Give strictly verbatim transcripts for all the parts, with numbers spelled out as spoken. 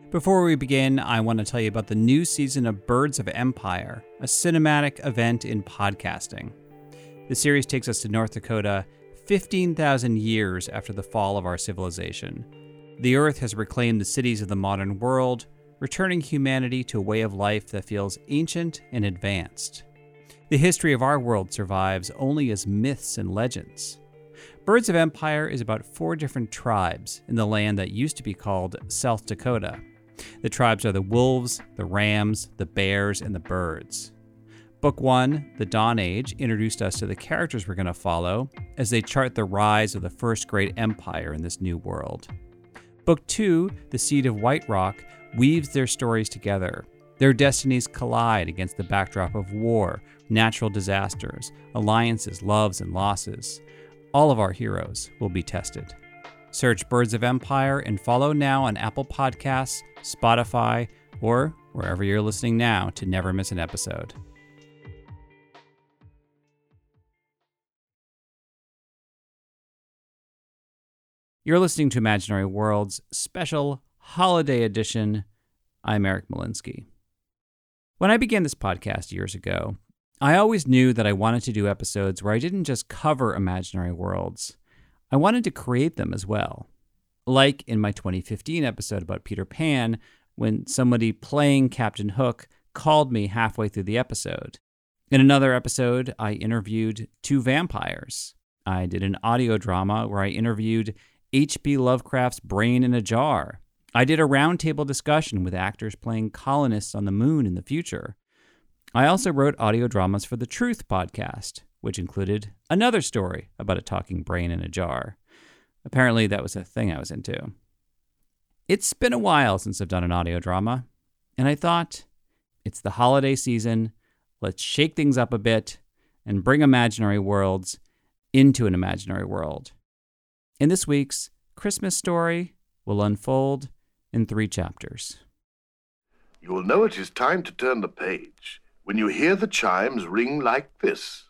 Before we begin, I want to tell you about the new season of Birds of Empire, a cinematic event in podcasting. The series takes us to North Dakota fifteen thousand years after the fall of our civilization. The Earth has reclaimed the cities of the modern world, returning humanity to a way of life that feels ancient and advanced. The history of our world survives only as myths and legends. Birds of Empire is about four different tribes in the land that used to be called South Dakota. The tribes are the wolves, the rams, the bears, and the birds. Book one, The Dawn Age, introduced us to the characters we're going to follow as they chart the rise of the first great empire in this new world. Book two, The Seed of White Rock, weaves their stories together. Their destinies collide against the backdrop of war, natural disasters, alliances, loves, and losses. All of our heroes will be tested. Search Birds of Empire and follow now on Apple Podcasts, Spotify, or wherever you're listening now to never miss an episode. You're listening to Imaginary Worlds special holiday edition. I'm Eric Molinsky. When I began this podcast years ago, I always knew that I wanted to do episodes where I didn't just cover imaginary worlds. I wanted to create them as well. Like in my twenty fifteen episode about Peter Pan, when somebody playing Captain Hook called me halfway through the episode. In another episode, I interviewed two vampires. I did an audio drama where I interviewed H P Lovecraft's Brain in a Jar. I did a roundtable discussion with actors playing colonists on the moon in the future. I also wrote audio dramas for the Truth podcast, which included another story about a talking brain in a jar. Apparently, that was a thing I was into. It's been a while since I've done an audio drama, and I thought, it's the holiday season, let's shake things up a bit and bring imaginary worlds into an imaginary world. In this week's Christmas story will unfold in three chapters. You will know it is time to turn the page when you hear the chimes ring like this.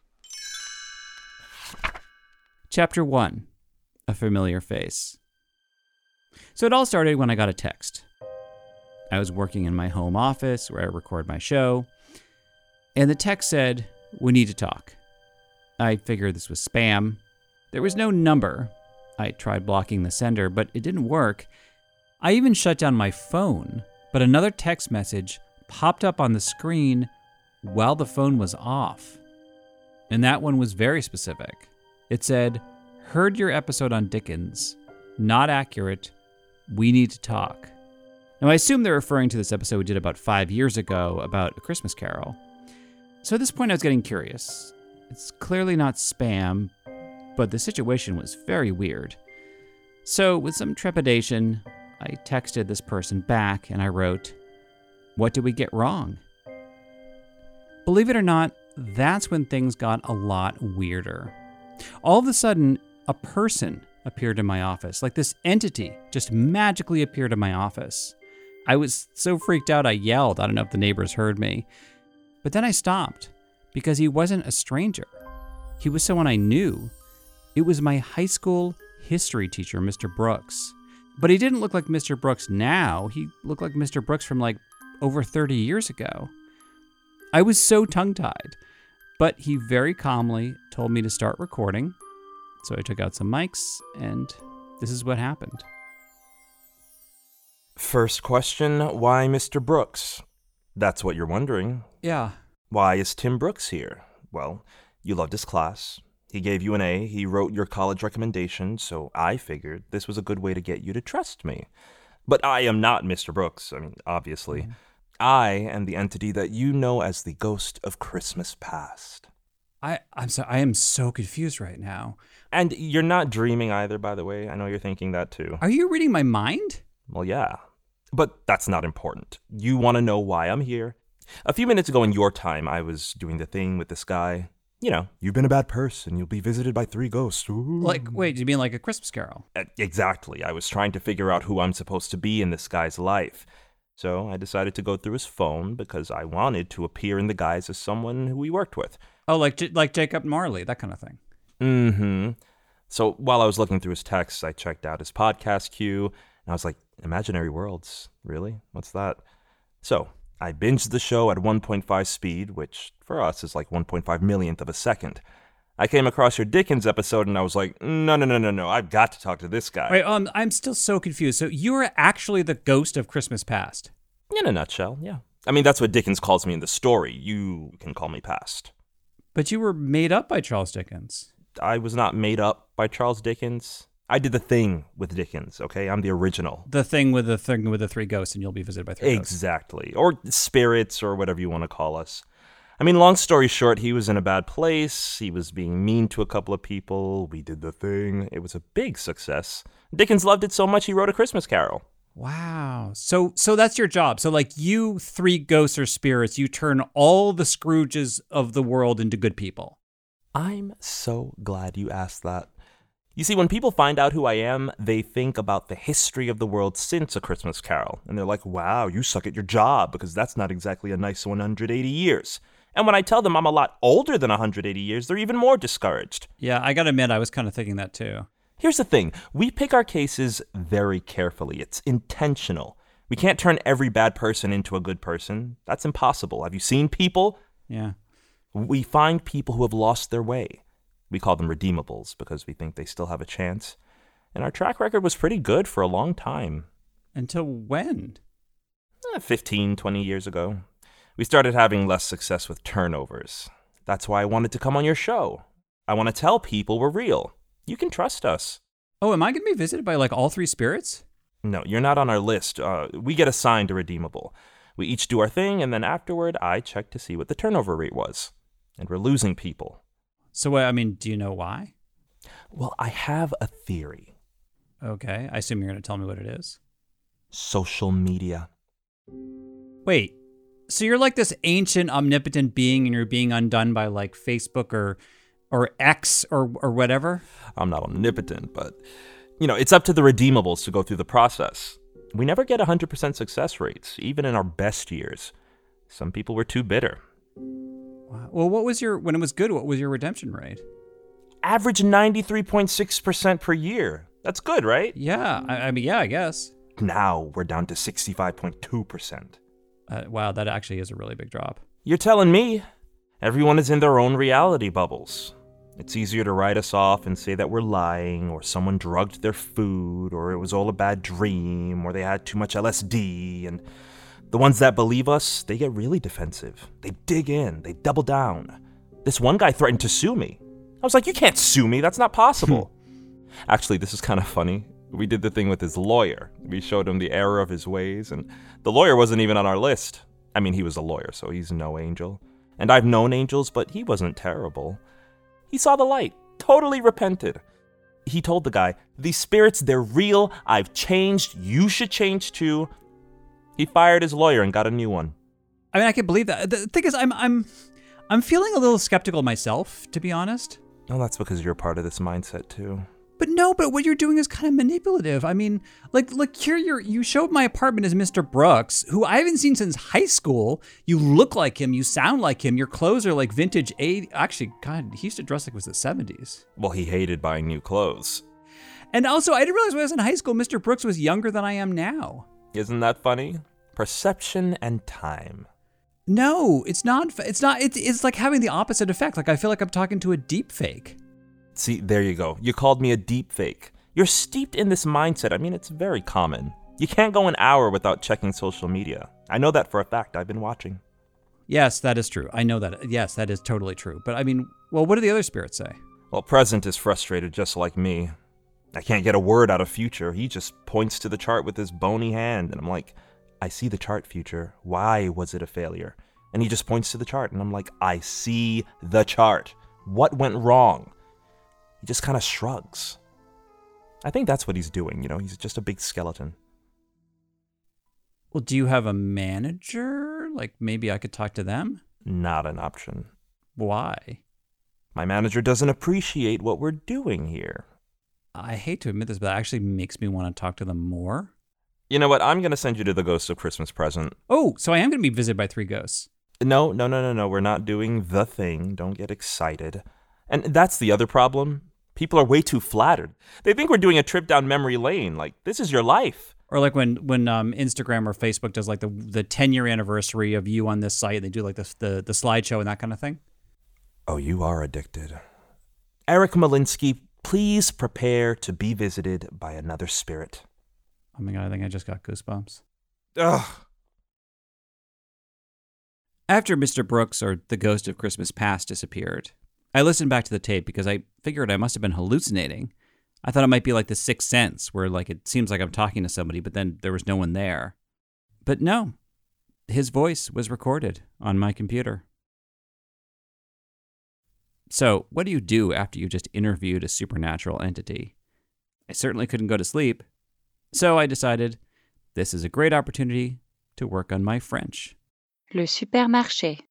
Chapter one, A Familiar Face. So it all started when I got a text. I was working in my home office where I record my show, and the text said, "We need to talk." I figured this was spam. There was no number. I tried blocking the sender, but it didn't work. I even shut down my phone, but another text message popped up on the screen while the phone was off. And that one was very specific. It said, "Heard your episode on Dickens. Not accurate. We need to talk." Now, I assume they're referring to this episode we did about five years ago about A Christmas Carol. So at this point, I was getting curious. It's clearly not spam, but the situation was very weird. So with some trepidation, I texted this person back and I wrote, "What did we get wrong?" Believe it or not, that's when things got a lot weirder. All of a sudden, a person appeared in my office, like this entity just magically appeared in my office. I was so freaked out I yelled. I don't know if the neighbors heard me. But then I stopped because he wasn't a stranger. He was someone I knew. It was my high school history teacher, Mister Brooks. But he didn't look like Mister Brooks now. He looked like Mister Brooks from like over thirty years ago. I was so tongue-tied, but he very calmly told me to start recording. So I took out some mics, and this is what happened. First question, why Mister Brooks? That's what you're wondering. Yeah. Why is Tim Brooks here? Well, you loved his class. He gave you an A. He wrote your college recommendation, so I figured this was a good way to get you to trust me. But I am not Mister Brooks, I mean, obviously. Mm-hmm. I am the entity that you know as the ghost of Christmas past. I, I'm so, I am so confused right now. And you're not dreaming either, by the way. I know you're thinking that too. Are you reading my mind? Well, yeah. But that's not important. You want to know why I'm here? A few minutes ago in your time, I was doing the thing with this guy. You know, you've been a bad person. You'll be visited by three ghosts. Ooh. Like, wait, you mean like A Christmas Carol? Uh, exactly. I was trying to figure out who I'm supposed to be in this guy's life. So I decided to go through his phone because I wanted to appear in the guise of someone who we worked with. Oh, like J- like Jacob Marley, that kind of thing. Mm-hmm. So while I was looking through his texts, I checked out his podcast queue, and I was like, Imaginary worlds? Really? What's that? So, I binged the show at one point five speed, which for us is like one point five millionth of a second. I came across your Dickens episode and I was like, no, no, no, no, no, I've got to talk to this guy. Wait, um, I'm still so confused. So you are actually the ghost of Christmas Past? In a nutshell, yeah. I mean, that's what Dickens calls me in the story. You can call me Past. But you were made up by Charles Dickens. I was not made up by Charles Dickens. I did the thing with Dickens, okay? I'm the original. The thing with the thing with the three ghosts, and you'll be visited by three ghosts. Exactly. Or spirits, or whatever you want to call us. I mean, long story short, he was in a bad place. He was being mean to a couple of people. We did the thing. It was a big success. Dickens loved it so much, he wrote A Christmas Carol. Wow. So so that's your job. So like you three ghosts or spirits, you turn all the Scrooges of the world into good people. I'm so glad you asked that. You see, when people find out who I am, they think about the history of the world since A Christmas Carol. And they're like, wow, you suck at your job, because that's not exactly a nice one hundred eighty years. And when I tell them I'm a lot older than one hundred eighty years, they're even more discouraged. Yeah, I gotta admit, I was kind of thinking that too. Here's the thing. We pick our cases very carefully. It's intentional. We can't turn every bad person into a good person. That's impossible. Have you seen people? Yeah. We find people who have lost their way. We call them redeemables because we think they still have a chance. And our track record was pretty good for a long time. Until when? Eh, fifteen, twenty years ago. We started having less success with turnovers. That's why I wanted to come on your show. I want to tell people we're real. You can trust us. Oh, am I going to be visited by like all three spirits? No, you're not on our list. Uh, we get assigned a redeemable. We each do our thing, and then afterward, I check to see what the turnover rate was. And we're losing people. So, I mean, do you know why? Well, I have a theory. Okay, I assume you're going to tell me what it is. Social media. Wait, so you're like this ancient, omnipotent being, and you're being undone by like Facebook or or X or or whatever? I'm not omnipotent, but, you know, it's up to the redeemables to go through the process. We never get one hundred percent success rates, even in our best years. Some people were too bitter. Wow. Well, what was your, when it was good, what was your redemption rate? Average ninety-three point six percent per year. That's good, right? Yeah, I, I mean, yeah, I guess. Now we're down to sixty-five point two percent. Uh, wow, that actually is a really big drop. You're telling me everyone is in their own reality bubbles. It's easier to write us off and say that we're lying, or someone drugged their food, or it was all a bad dream, or they had too much L S D, and the ones that believe us, they get really defensive. They dig in, they double down. This one guy threatened to sue me. I was like, you can't sue me, that's not possible. Actually, this is kind of funny. We did the thing with his lawyer. We showed him the error of his ways, and the lawyer wasn't even on our list. I mean, he was a lawyer, so he's no angel. And I've known angels, but he wasn't terrible. He saw the light, totally repented. He told the guy, these spirits, they're real, I've changed, you should change too. He fired his lawyer and got a new one. I mean, I can believe that. The thing is, I'm I'm I'm feeling a little skeptical myself, to be honest. Oh, that's because you're part of this mindset too. But no, but what you're doing is kind of manipulative. I mean, like, look here, you're, you showed my apartment as Mister Brooks, who I haven't seen since high school. You look like him. You sound like him. Your clothes are like vintage eighties. Actually, God, he used to dress like it was the seventies. Well, he hated buying new clothes. And also, I didn't realize when I was in high school, Mister Brooks was younger than I am now. Isn't that funny? Perception and time. No, it's not. It's not. It's, it's like having the opposite effect. Like, I feel like I'm talking to a deep fake. See, there you go. You called me a deep fake. You're steeped in this mindset. I mean, it's very common. You can't go an hour without checking social media. I know that for a fact. I've been watching. Yes, that is true. I know that. Yes, that is totally true. But I mean, well, what do the other spirits say? Well, present is frustrated just like me. I can't get a word out of future. He just points to the chart with his bony hand, and I'm like, I see the chart, future. Why was it a failure? And he just points to the chart, and I'm like, I see the chart. What went wrong? He just kind of shrugs. I think that's what he's doing, you know? He's just a big skeleton. Well, do you have a manager? Like, maybe I could talk to them? Not an option. Why? My manager doesn't appreciate what we're doing here. I hate to admit this, but that actually makes me want to talk to them more. You know what? I'm going to send you to the Ghost of Christmas Present. Oh, so I am going to be visited by three ghosts. No, no, no, no, no. We're not doing the thing. Don't get excited. And that's the other problem. People are way too flattered. They think we're doing a trip down memory lane. Like, this is your life. Or like when when um, Instagram or Facebook does like the the ten year anniversary of you on this site, they do like the the, the slideshow and that kind of thing. Oh, you are addicted. Eric Molinsky, please prepare to be visited by another spirit. Oh my God, I think I just got goosebumps. Ugh. After Mister Brooks, or the ghost of Christmas Past, disappeared, I listened back to the tape because I figured I must have been hallucinating. I thought it might be like the Sixth Sense, where like it seems like I'm talking to somebody, but then there was no one there. But no, his voice was recorded on my computer. So, what do you do after you just interviewed a supernatural entity? I certainly couldn't go to sleep. So I decided this is a great opportunity to work on my French. Le supermarché.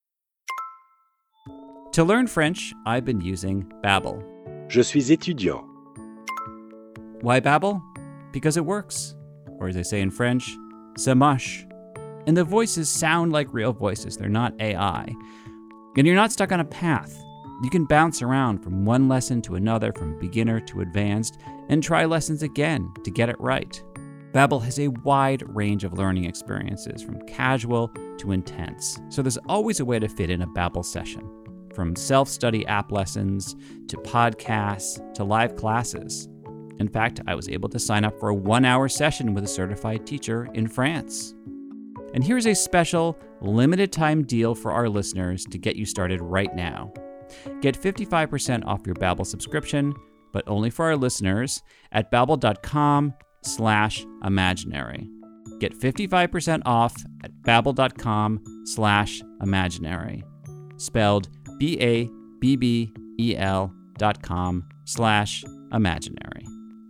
To learn French, I've been using Babbel. Je suis étudiant. Why Babbel? Because it works. Or as they say in French, ça marche. And the voices sound like real voices. They're not A I. And you're not stuck on a path. You can bounce around from one lesson to another, from beginner to advanced, and try lessons again to get it right. Babbel has a wide range of learning experiences, from casual to intense. So there's always a way to fit in a Babbel session. From self-study app lessons, to podcasts, to live classes. In fact, I was able to sign up for a one-hour session with a certified teacher in France. And here's a special, limited-time deal for our listeners to get you started right now. Get fifty-five percent off your Babbel subscription, but only for our listeners, at babbel.com slash imaginary. Get fifty-five percent off at babbel.com slash imaginary. Spelled B-A-B-B-E-L dot com slash imaginary.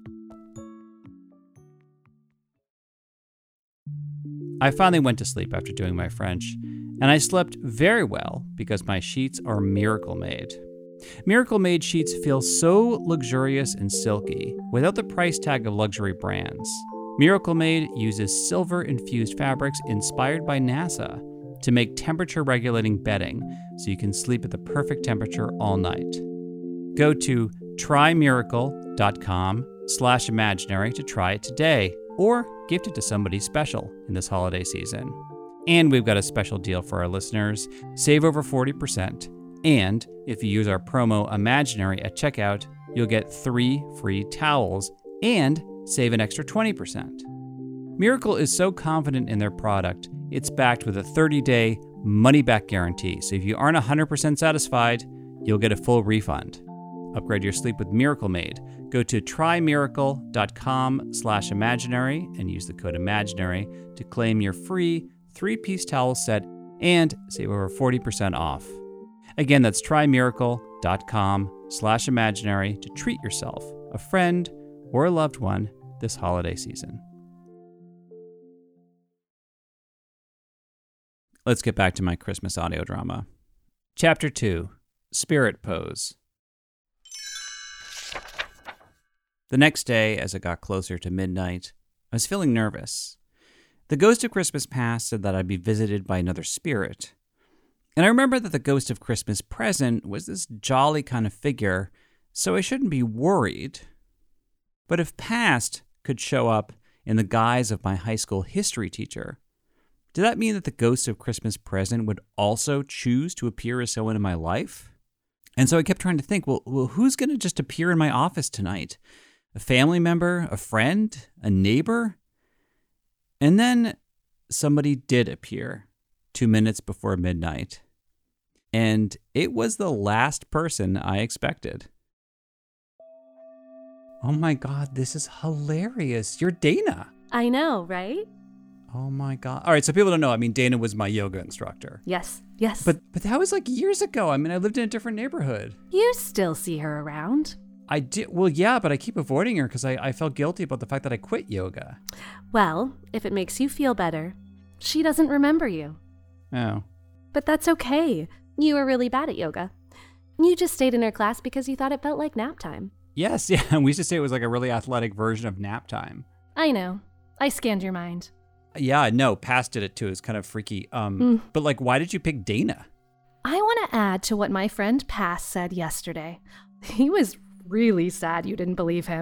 I finally went to sleep after doing my French, and I slept very well because my sheets are Miracle Made. Miracle Made sheets feel so luxurious and silky without the price tag of luxury brands. Miracle Made uses silver-infused fabrics inspired by NASA to make temperature-regulating bedding so you can sleep at the perfect temperature all night. Go to trymiracle.com slash imaginary to try it today, or gift it to somebody special in this holiday season. And we've got a special deal for our listeners. Save over forty percent. And if you use our promo Imaginary at checkout, you'll get three free towels and save an extra twenty percent. Miracle is so confident in their product, it's backed with a thirty-day money-back guarantee. So if you aren't one hundred percent satisfied, you'll get a full refund. Upgrade your sleep with Miracle Made. Go to trymiracle.com slash imaginary and use the code imaginary to claim your free three-piece towel set and save over forty percent off. Again, that's trymiracle.com slash imaginary to treat yourself, a friend, or a loved one this holiday season. Let's get back to my Christmas audio drama. Chapter two, Spirit Pose. The next day, as it got closer to midnight, I was feeling nervous. The ghost of Christmas Past said that I'd be visited by another spirit. And I remember that the ghost of Christmas Present was this jolly kind of figure, so I shouldn't be worried. But if Past could show up in the guise of my high school history teacher, did that mean that the ghost of Christmas Present would also choose to appear as someone in my life? And so I kept trying to think, well, well who's going to just appear in my office tonight? A family member, a friend, a neighbor? And then somebody did appear two minutes before midnight. And it was the last person I expected. Oh my God, this is hilarious. You're Dana. I know, right? Oh my God. All right, so people don't know. I mean, Dana was my yoga instructor. Yes, yes. But but that was like years ago. I mean, I lived in a different neighborhood. You still see her around. I did. Well, yeah, but I keep avoiding her because I, I felt guilty about the fact that I quit yoga. Well, if it makes you feel better, she doesn't remember you. Oh. But that's okay. You were really bad at yoga. You just stayed in her class because you thought it felt like nap time. Yes, yeah. We used to say it was like a really athletic version of nap time. I know. I scanned your mind. Yeah, no, Past did it too. It's kind of freaky. Um, mm. But like, why did you pick Dana? I want to add to what my friend Past said yesterday. He was really sad you didn't believe him.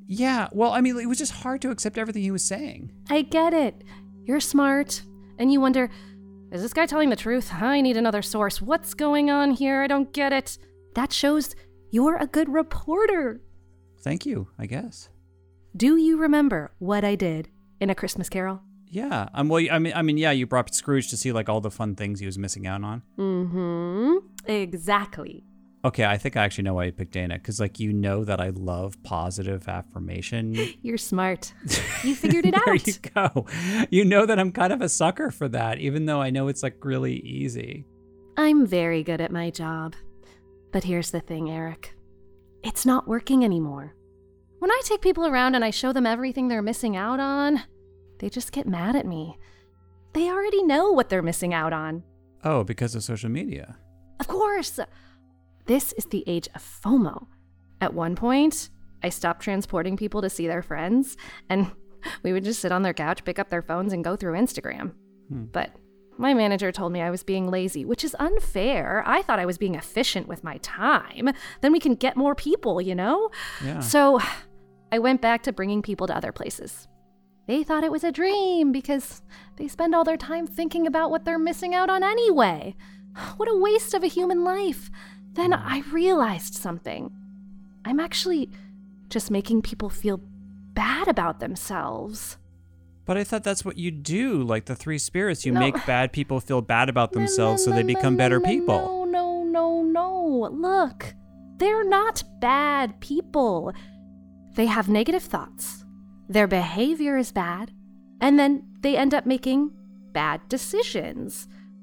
Yeah, well, I mean, it was just hard to accept everything he was saying. I get it. You're smart, and you wonder, is this guy telling the truth? I need another source. What's going on here? I don't get it. That shows you're a good reporter. Thank you, I guess. Do you remember what I did in A Christmas Carol? Yeah, um, well, I mean, I mean, yeah, you brought Scrooge to see like all the fun things he was missing out on. Mm-hmm. Exactly. Okay, I think I actually know why you picked Dana, because like you know that I love positive affirmation. You're smart. You figured it there out. you go. You know that I'm kind of a sucker for that, even though I know it's like really easy. I'm very good at my job. But here's the thing, Eric. It's not working anymore. When I take people around and I show them everything they're missing out on, they just get mad at me. They already know what they're missing out on. Oh, because of social media. Of course. This is the age of FOMO. At one point, I stopped transporting people to see their friends, and we would just sit on their couch, pick up their phones, and go through Instagram. Hmm. But my manager told me I was being lazy, which is unfair. I thought I was being efficient with my time. Then we can get more people, you know? Yeah. So I went back to bringing people to other places. They thought it was a dream because they spend all their time thinking about what they're missing out on anyway. What a waste of a human life. Then I realized something. I'm actually just making people feel bad about themselves. But I thought that's what you do, like the three spirits. You No. make bad people feel bad about No, themselves no, so they no, become no, better no, people. No, no, no, no. Look, they're not bad people. They have negative thoughts. Their behavior is bad. And then they end up making bad decisions.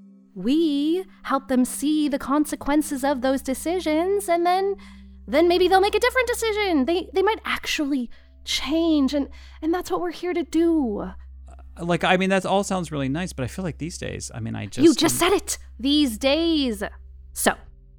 We help them see the consequences of those decisions, and then then maybe they'll make a different decision. They they might actually change, and, and that's what we're here to do. Like, I mean, that all sounds really nice, but I feel like these days, I mean, I just... You just said it! These days! So,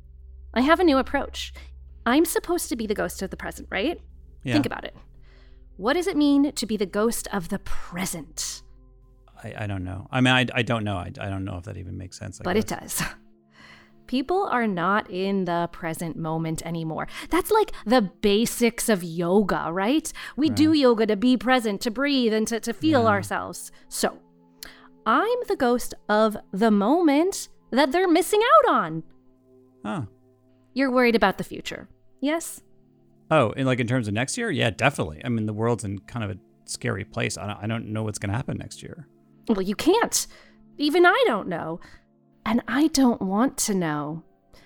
I have a new approach. I'm supposed to be the ghost of the present, right? Yeah. Think about it. What does it mean to be the ghost of the present? I, I don't know. I mean, I, I don't know. I, I don't know if that even makes sense. I But it guess. does. People are not in the present moment anymore. That's like the basics of yoga, right? We do Right. yoga to be present, to breathe, and to, to feel Yeah. ourselves. So, I'm the ghost of the moment that they're missing out on. Huh. You're worried about the future, yes? Oh, and like in terms of next year? Yeah, definitely. I mean, the world's in kind of a scary place. I don't, I don't know what's going to happen next year. Well, you can't. Even I don't know. And I don't want to know.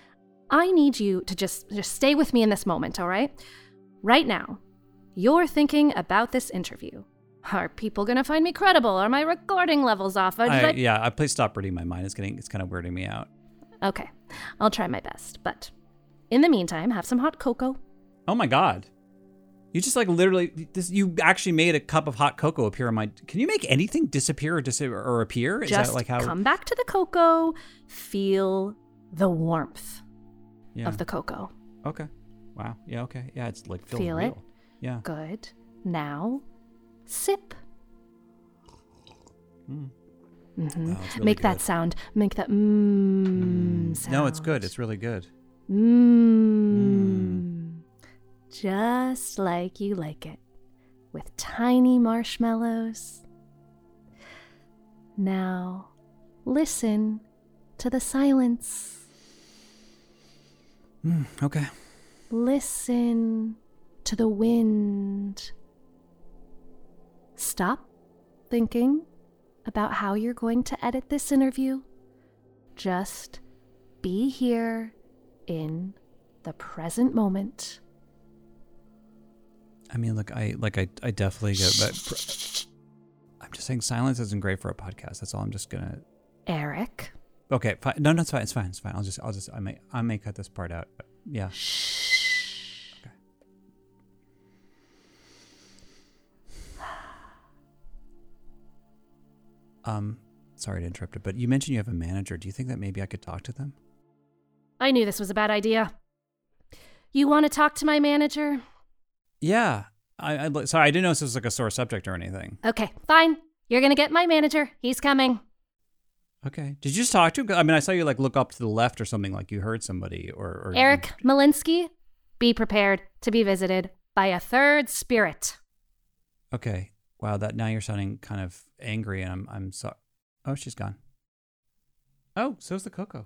I need you to just, just stay with me in this moment, all right? Right now, you're thinking about this interview. Are people going to find me credible? Are my recording levels off? Or did I, I- yeah, I please stop reading my mind. It's getting, it's kind of weirding me out. Okay, I'll try my best. But in the meantime, have some hot cocoa. Oh my God. You just like literally, this. You actually made a cup of hot cocoa appear on my, can you make anything disappear or, dis- or appear? Is Just that like how? come back to the cocoa. Feel the warmth Yeah. of the cocoa. Okay. Wow. Yeah. Okay. Yeah. It's like feels Feel it? real. Yeah. Good. Now, sip. Mm. Mm-hmm. Wow, it's really Make that good. sound. Make that mmm sound. No, it's good. It's really good. Mmm. Just like you like it. With tiny marshmallows. Now, listen to the silence. Mm, okay. Listen to the wind. Stop thinking about how you're going to edit this interview. Just be here in the present moment. I mean, look, I like I, I definitely get, but pr- I'm just saying silence isn't great for a podcast. That's all. I'm just gonna. Eric. Okay. Fine. No, no, it's fine. It's fine. It's fine. I'll just, I'll just, I may, I may cut this part out. But yeah. Shh. Okay. Um, sorry to interrupt it, but you mentioned you have a manager. Do you think that maybe I could talk to them? I knew this was a bad idea. You want to talk to my manager? Yeah. I, I sorry, I didn't know this was like a sore subject or anything. Okay, fine. You're going to get my manager. He's coming. Okay. Did you just talk to him? I mean, I saw you like look up to the left or something, like you heard somebody or. or Eric Malinsky, be prepared to be visited by a third spirit. Okay. Wow, that now you're sounding kind of angry, and I'm I'm sorry. Oh, she's gone. Oh, so's the cocoa.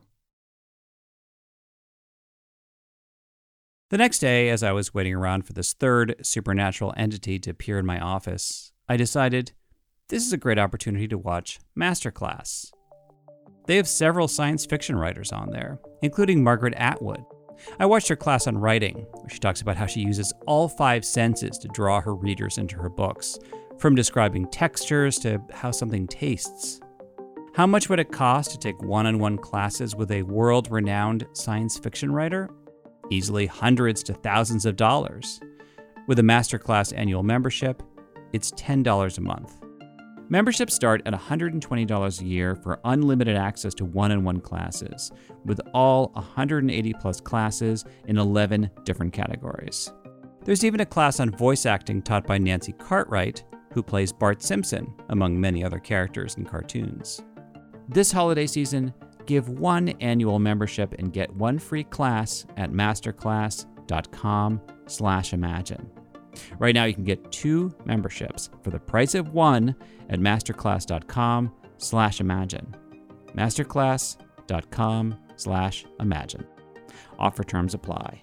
The next day, as I was waiting around for this third supernatural entity to appear in my office, I decided this is a great opportunity to watch Masterclass. They have several science fiction writers on there, including Margaret Atwood. I watched her class on writing, where she talks about how she uses all five senses to draw her readers into her books, from describing textures to how something tastes. How much would it cost to take one-on-one classes with a world-renowned science fiction writer? Easily hundreds to thousands of dollars. With a Masterclass annual membership, it's ten dollars a month. Memberships start at one hundred twenty dollars a year for unlimited access to one-on-one classes, with all one hundred eighty plus classes in eleven different categories. There's even a class on voice acting taught by Nancy Cartwright, who plays Bart Simpson, among many other characters in cartoons. This holiday season, give one annual membership and get one free class at masterclass.com slash imagine. Right now, you can get two memberships for the price of one at masterclass.com slash imagine. Masterclass.com slash imagine. Offer terms apply.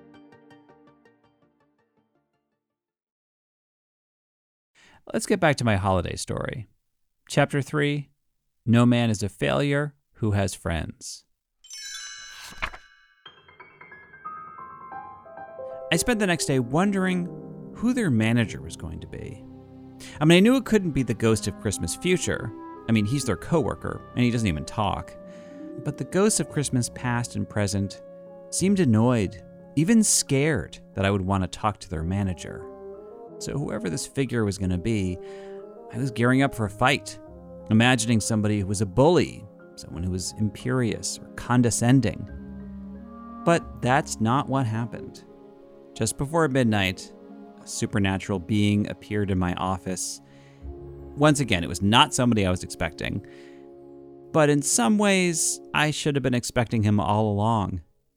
Let's get back to my holiday story. Chapter three, No Man is a Failure Who Has Friends. I spent the next day wondering who their manager was going to be. I mean, I knew it couldn't be the ghost of Christmas Future. I mean, he's their coworker, and he doesn't even talk. But the ghosts of Christmas past and present seemed annoyed, even scared that I would want to talk to their manager. So whoever this figure was going to be, I was gearing up for a fight, imagining somebody who was a bully, someone who was imperious or condescending. But that's not what happened. Just before midnight, a supernatural being appeared in my office. Once again, it was not somebody I was expecting, but in some ways, I should have been expecting him all along.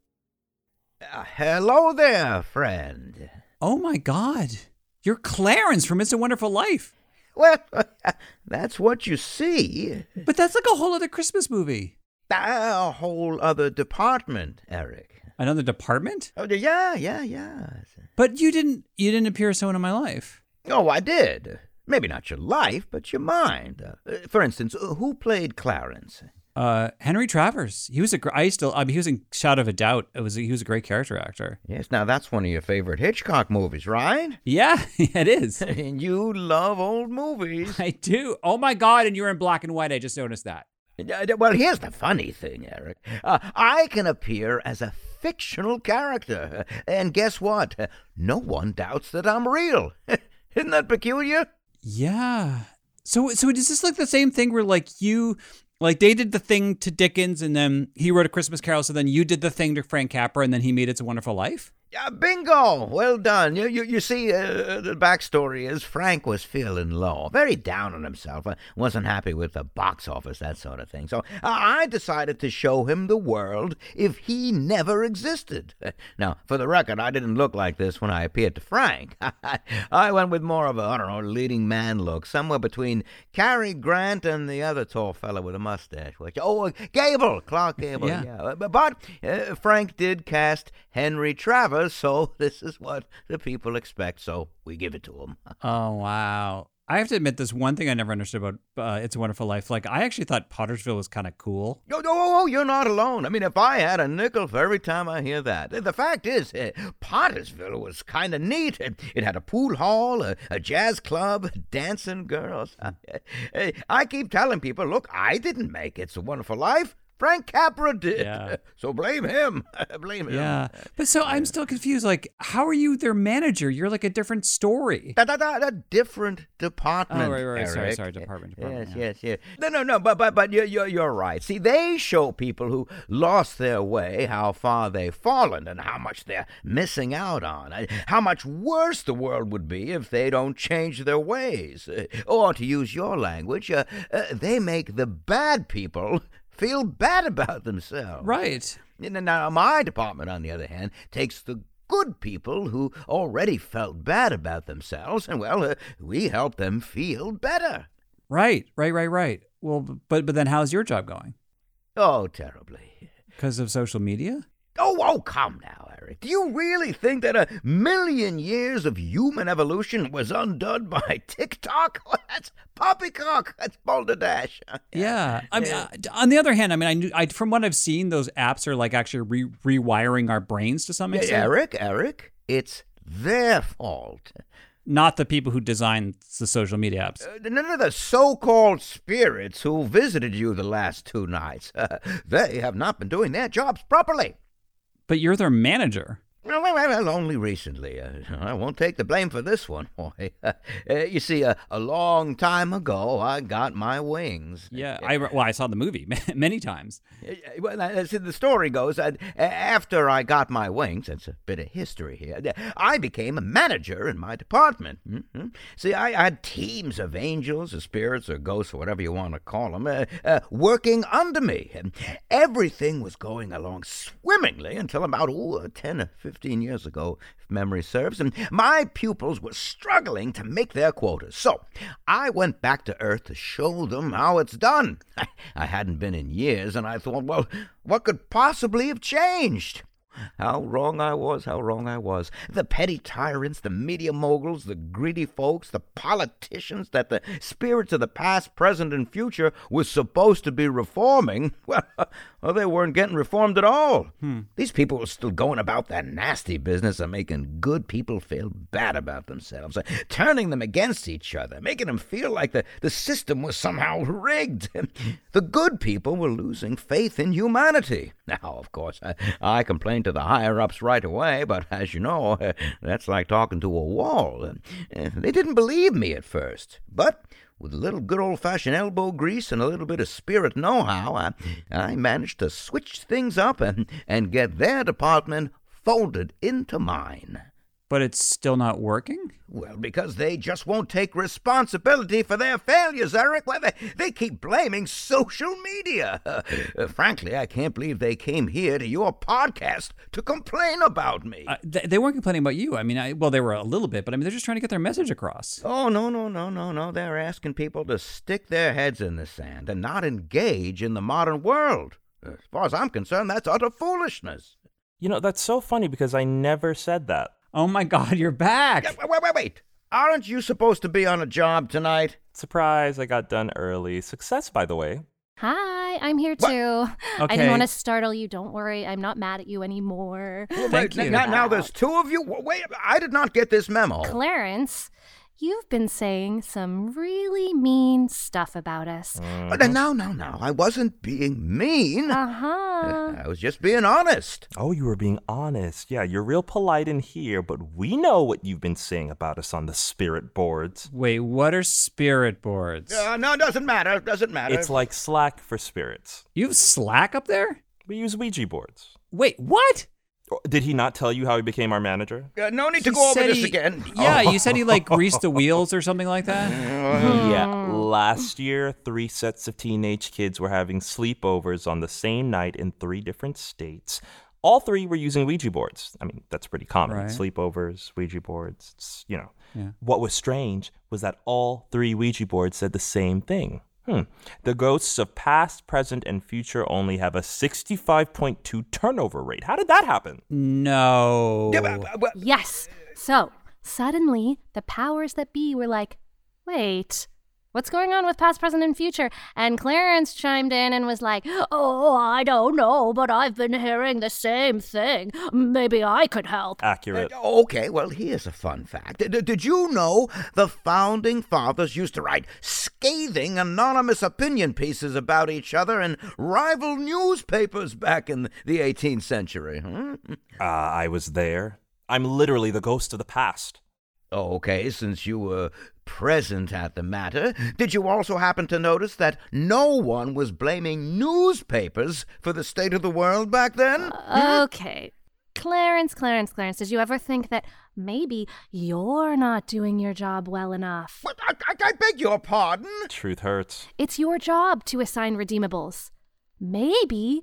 Uh, hello there, friend. Oh my God, you're Clarence from It's a Wonderful Life. Well, that's what you see. But that's like a whole other Christmas movie. A whole other department, Eric. Another department? Oh, yeah, yeah, yeah. But you didn't you didn't appear as someone in my life. Oh, I did. Maybe not your life, but your mind. Uh, for instance, who played Clarence? Uh, Henry Travers. He was a. I used to. I mean, he was in Shadow of a Doubt. It was. He was a great character actor. Yes. Now that's one of your favorite Hitchcock movies, right? Yeah, it is. And you love old movies. I do. Oh my God! And you're in black and white. I just noticed that. Well, here's the funny thing, Eric. Uh, I can appear as a fictional character, and guess what? No one doubts that I'm real. Isn't that peculiar? Yeah. So, so is this like the same thing where like you, like they did the thing to Dickens, and then he wrote A Christmas Carol, so then you did the thing to Frank Capra, and then he made It's a Wonderful Life? Yeah, bingo! Well done. You you, you see, uh, the backstory is Frank was feeling low, very down on himself, uh, wasn't happy with the box office, that sort of thing. So uh, I decided to show him the world if he never existed. Now, for the record, I didn't look like this when I appeared to Frank. I went with more of a, I don't know, leading man look, somewhere between Cary Grant and the other tall fella with a mustache. Which, oh, Gable, Clark Gable, yeah. yeah. But, but uh, Frank did cast Henry Travers, so this is what the people expect, so we give it to them. Oh, wow. I have to admit, this one thing I never understood about uh, It's a Wonderful Life. Like, I actually thought Pottersville was kind of cool. No, no, oh, you're not alone. I mean, if I had a nickel for every time I hear that. The fact is, uh, Pottersville was kind of neat. It had a pool hall, a, a jazz club, dancing girls. I keep telling people, look, I didn't make It's a Wonderful Life. Frank Capra did. Yeah. So blame him. blame him. Yeah. But so I'm still confused. Like, how are you their manager? You're like a different story. Da, da, da, da, different department. Oh, right, right, Eric. sorry, sorry, department, department. Yes, yeah. yes, yes. No, no, no, but but but you're, you're you're right. See, they show people who lost their way how far they've fallen and how much they're missing out on. How much worse the world would be if they don't change their ways. Or to use your language, uh, uh, they make the bad people feel bad about themselves. Right. Now, my department, on the other hand, takes the good people who already felt bad about themselves, and, well, uh, we help them feel better. Right, right, right, right. Well, but but then how's your job going? Oh, terribly. Because of social media? Oh, oh, come now, Eric. Do you really think that a million years of human evolution was undone by TikTok? Oh, that's poppycock. That's balderdash. Yeah. I mean, uh, on the other hand, I mean, I, knew, I from what I've seen, those apps are like actually re- rewiring our brains to some extent. Eric, Eric, it's their fault. Not the people who designed the social media apps. Uh, none of the so-called spirits who visited you the last two nights. Uh, they have not been doing their jobs properly. But you're their manager. Well, well, well, only recently. Uh, I won't take the blame for this one, boy. Uh, you see, uh, a long time ago, I got my wings. Yeah, I well, I saw the movie many times. Well, uh, see, the story goes, uh, after I got my wings, that's a bit of history here, I became a manager in my department. Mm-hmm. See, I had teams of angels or spirits or ghosts or whatever you want to call them, uh, uh, working under me. And everything was going along swimmingly until about ooh, ten or fifteen years ago, if memory serves, and my pupils were struggling to make their quotas. So I went back to Earth to show them how it's done. I, I hadn't been in years, and I thought, well, what could possibly have changed? How wrong I was, how wrong I was. The petty tyrants, the media moguls, the greedy folks, the politicians that the spirits of the past, present, and future were supposed to be reforming, well, well they weren't getting reformed at all. Hmm. These people were still going about that nasty business of making good people feel bad about themselves, uh, turning them against each other, making them feel like the, the system was somehow rigged. The good people were losing faith in humanity. Now, of course, I, I complained to the higher-ups right away, but as you know, uh, that's like talking to a wall. Uh, they didn't believe me at first, but with a little good old-fashioned elbow grease and a little bit of spirit know-how, I, I managed to switch things up and, and get their department folded into mine. But it's still not working? Well, because they just won't take responsibility for their failures, Eric. Well, they, they keep blaming social media. Uh, uh, frankly, I can't believe they came here to your podcast to complain about me. Uh, th- they weren't complaining about you. I mean, I, well, they were a little bit, but I mean, they're just trying to get their message across. Oh, no, no, no, no, no. They're asking people to stick their heads in the sand and not engage in the modern world. As far as I'm concerned, that's utter foolishness. You know, that's so funny because I never said that. Oh my God, you're back! Yeah, wait, wait, wait! Aren't you supposed to be on a job tonight? Surprise, I got done early. Success, by the way. Hi, I'm here What? too. I Okay. didn't want to startle you. Don't worry, I'm not mad at you anymore. Well, Thank wait, you. Now, now there's two of you? Wait, I did not get this memo. Clarence, you've been saying some really mean stuff about us. Uh, No, no, no. I wasn't being mean. Uh-huh. I was just being honest. Oh, you were being honest. Yeah, you're real polite in here, but we know what you've been saying about us on the spirit boards. Wait, what are spirit boards? Uh, no, it doesn't matter. It doesn't matter. It's like Slack for spirits. You have Slack up there? We use Ouija boards. Wait, what? Oh, did he not tell you how he became our manager? Uh, no need to He go over said this he- again. Yeah, Oh. you said he like greased the wheels or something like that. Yeah, last year, three sets of teenage kids were having sleepovers on the same night in three different states. All three were using Ouija boards. I mean, that's pretty common. Right. Sleepovers, Ouija boards, it's, you know. Yeah. What was strange was that all three Ouija boards said the same thing. Hmm. The ghosts of past, present, and future only have a sixty-five point two turnover rate. How did that happen? No. Yeah, but- but- but- Yes. So, suddenly, the powers that be were like, wait, what's going on with past, present, and future? And Clarence chimed in and was like, oh, I don't know, but I've been hearing the same thing. Maybe I could help. Accurate. Uh, okay, well, here's a fun fact. D- did you know the founding fathers used to write scathing, anonymous opinion pieces about each other in rival newspapers back in the eighteenth century? Hmm? Uh, I was there. I'm literally the ghost of the past. Okay, since you were present at the matter, did you also happen to notice that no one was blaming newspapers for the state of the world back then? Okay. Clarence, Clarence, Clarence, did you ever think that maybe you're not doing your job well enough? What? I, I, I beg your pardon? Truth hurts. It's your job to assign redeemables. Maybe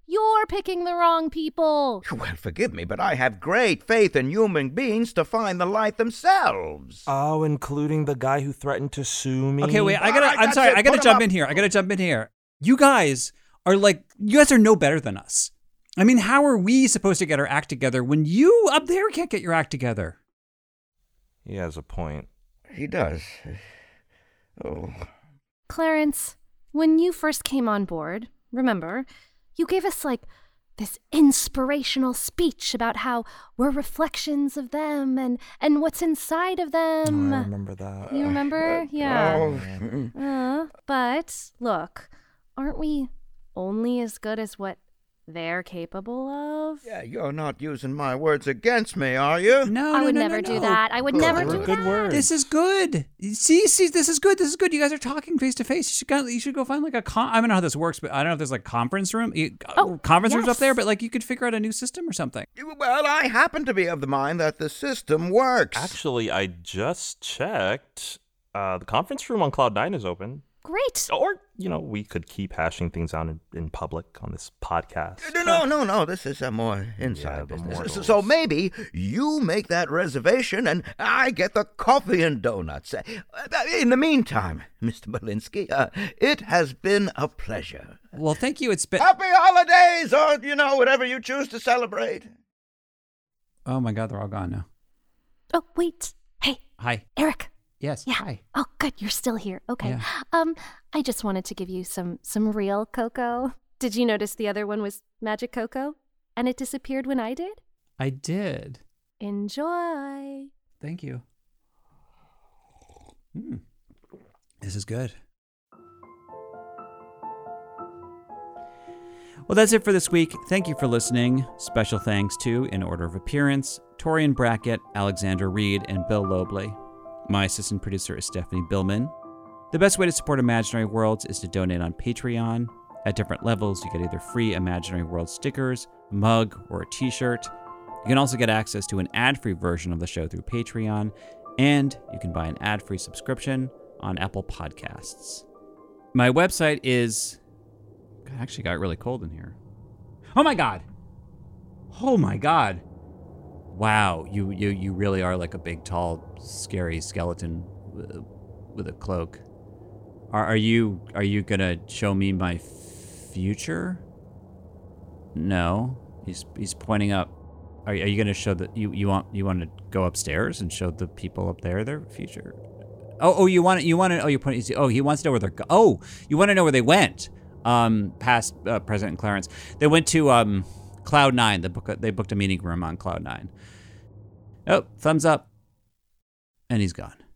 You're picking the wrong people. Well, forgive me, but I have great faith in human beings to find the light themselves. Oh, including the guy who threatened to sue me? Okay, wait, I gotta, All right, I'm that's sorry, it. I gotta Put 'em jump up. in here. I gotta jump in here. You guys are like, you guys are no better than us. I mean, how are we supposed to get our act together when you up there can't get your act together? He has a point. He does. Oh. Clarence, when you first came on board, remember, you gave us like this inspirational speech about how we're reflections of them and, and what's inside of them. Oh, I remember that. You remember? Yeah. Oh. Uh, but look, aren't we only as good as what they're capable of? Yeah, you're not using my words against me, are you? No, I no, would no, never no, do no. that. I would Good never word. do Good that. word. This is good. See, see, this is good. This is good. You guys are talking face to face. You should go. You should go find like a. Con- I don't know how this works, but I don't know if there's like conference room. You, Oh, conference rooms yes. up there, but like you could figure out a new system or something. Well, I happen to be of the mind that the system works. Actually, I just checked. Uh, the conference room on Cloud nine is open. Great. Or, you know, we could keep hashing things out in, in public on this podcast. No, no, no, no. This is a more Yeah, inside the business. mortals. So maybe you make that reservation and I get the coffee and donuts. Uh, In the meantime, Mister Belinsky, uh, it has been a pleasure. Well, thank you. It's been. Happy holidays, or, you know, whatever you choose to celebrate. Oh my God, they're all gone now. Oh, wait. Hey, Hi. Eric. Yes. Yeah. Hi. Oh, good. You're still here. Okay. Yeah. Um, I just wanted to give you some some real cocoa. Did you notice the other one was magic cocoa, and it disappeared when I did? I did. Enjoy. Thank you. Mm. This is good. Well, that's it for this week. Thank you for listening. Special thanks to, in order of appearance, Torian Brackett, Alexander Reed, and Bill Lobley. My assistant producer is Stephanie Billman. The best way to support Imaginary Worlds is to donate on Patreon. At different levels, you get either free Imaginary World stickers, a mug, or a t-shirt. You can also get access to an ad-free version of the show through Patreon, and you can buy an ad-free subscription on Apple Podcasts. My website is... God, it actually got really cold in here. Oh my God! Oh my God! Wow, you you you really are like a big, tall, scary skeleton with, with a cloak. Are are you are you gonna show me my future? No, he's he's pointing up. Are, are you gonna show that you you want you want to go upstairs and show the people up there their future? Oh oh you want you want to oh you point oh he wants to know where they're go- oh you want to know where they went. Um, past uh, President Clarence, they went to um. Cloud nine, the book, they booked a meeting room on Cloud nine. Oh, thumbs up. And he's gone.